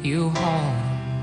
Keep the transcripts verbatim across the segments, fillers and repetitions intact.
you home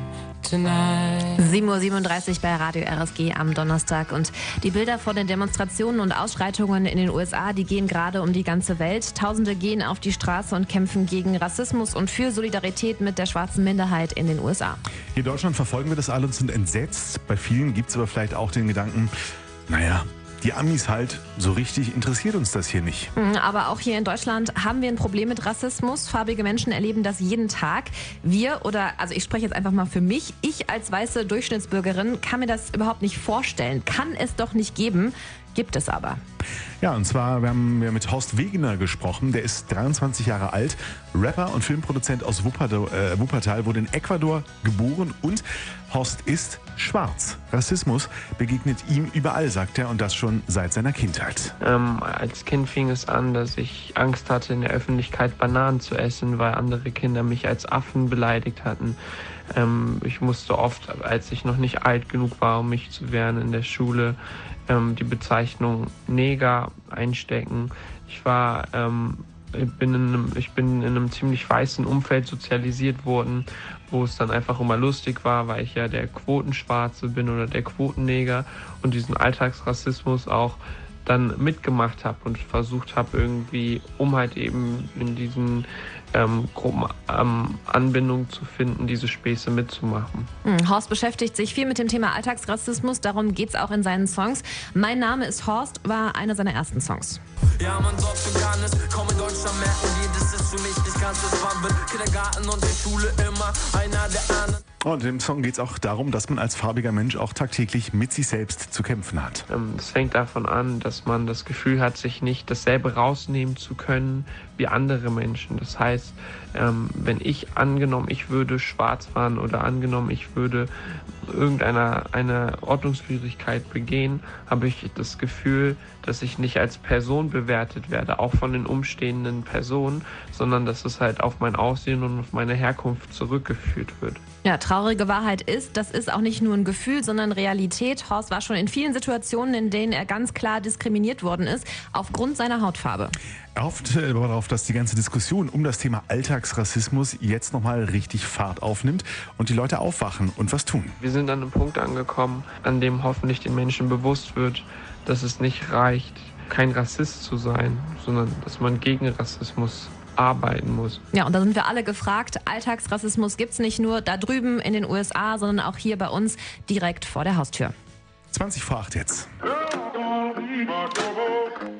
tonight. sieben Uhr siebenunddreißig bei Radio R S G am Donnerstag. Und die Bilder von den Demonstrationen und Ausschreitungen in den U S A, die gehen gerade um die ganze Welt. Tausende gehen auf die Straße und kämpfen gegen Rassismus und für Solidarität mit der schwarzen Minderheit in den U S A. Hier in Deutschland verfolgen wir das alle und sind entsetzt. Bei vielen gibt es aber vielleicht auch den Gedanken, naja, die Amis halt, so richtig interessiert uns das hier nicht. Aber auch hier in Deutschland haben wir ein Problem mit Rassismus. Farbige Menschen erleben das jeden Tag. Wir oder, also ich spreche jetzt einfach mal für mich, ich als weiße Durchschnittsbürgerin kann mir das überhaupt nicht vorstellen. Kann es doch nicht geben, gibt es aber. Ja, und zwar wir haben wir mit Horst Wegener gesprochen. Der ist dreiundzwanzig Jahre alt, Rapper und Filmproduzent aus Wuppertal, äh, Wuppertal, wurde in Ecuador geboren und Horst ist schwarz. Rassismus begegnet ihm überall, sagt er, und das schon seit seiner Kindheit. Ähm, als Kind fing es an, dass ich Angst hatte, in der Öffentlichkeit Bananen zu essen, weil andere Kinder mich als Affen beleidigt hatten. Ähm, ich musste oft, als ich noch nicht alt genug war, um mich zu wehren, in der Schule ähm, die Bezeichnung Neger einstecken. Ich war, ähm, ich bin, in einem, ich bin in einem ziemlich weißen Umfeld sozialisiert worden, wo es dann einfach immer lustig war, weil ich ja der Quotenschwarze bin oder der Quotenneger und diesen Alltagsrassismus auch dann mitgemacht habe und versucht habe irgendwie, um halt eben in diesen ähm, Gruppen ähm, Anbindung zu finden, diese Späße mitzumachen. Hm, Horst beschäftigt sich viel mit dem Thema Alltagsrassismus, darum geht es auch in seinen Songs. Mein Name ist Horst war einer seiner ersten Songs. Ja, man sagt schon gar nicht, komm in Deutschland merken, jedes ist für mich nicht ganz das Wandel. Kindergarten und die Schule immer einer der anderen. Und im Song geht es auch darum, dass man als farbiger Mensch auch tagtäglich mit sich selbst zu kämpfen hat. Es fängt davon an, dass man das Gefühl hat, sich nicht dasselbe rausnehmen zu können wie andere Menschen. Das heißt, wenn ich angenommen, ich würde schwarz fahren oder angenommen, ich würde irgendeiner eine Ordnungswidrigkeit begehen, habe ich das Gefühl, dass ich nicht als Person bewertet werde, auch von den umstehenden Personen, sondern dass es halt auf mein Aussehen und auf meine Herkunft zurückgeführt wird. Ja, traurige Wahrheit ist, das ist auch nicht nur ein Gefühl, sondern Realität. Horst war schon in vielen Situationen, in denen er ganz klar diskriminiert worden ist, aufgrund seiner Hautfarbe. Er hofft darauf, dass die ganze Diskussion um das Thema Alltagsrassismus jetzt nochmal richtig Fahrt aufnimmt und die Leute aufwachen und was tun. Wir sind an einem Punkt angekommen, an dem hoffentlich den Menschen bewusst wird, dass es nicht reicht, kein Rassist zu sein, sondern dass man gegen Rassismus arbeiten muss. Ja, und da sind wir alle gefragt. Alltagsrassismus gibt es nicht nur da drüben in den U S A, sondern auch hier bei uns direkt vor der Haustür. zwanzig vor acht jetzt.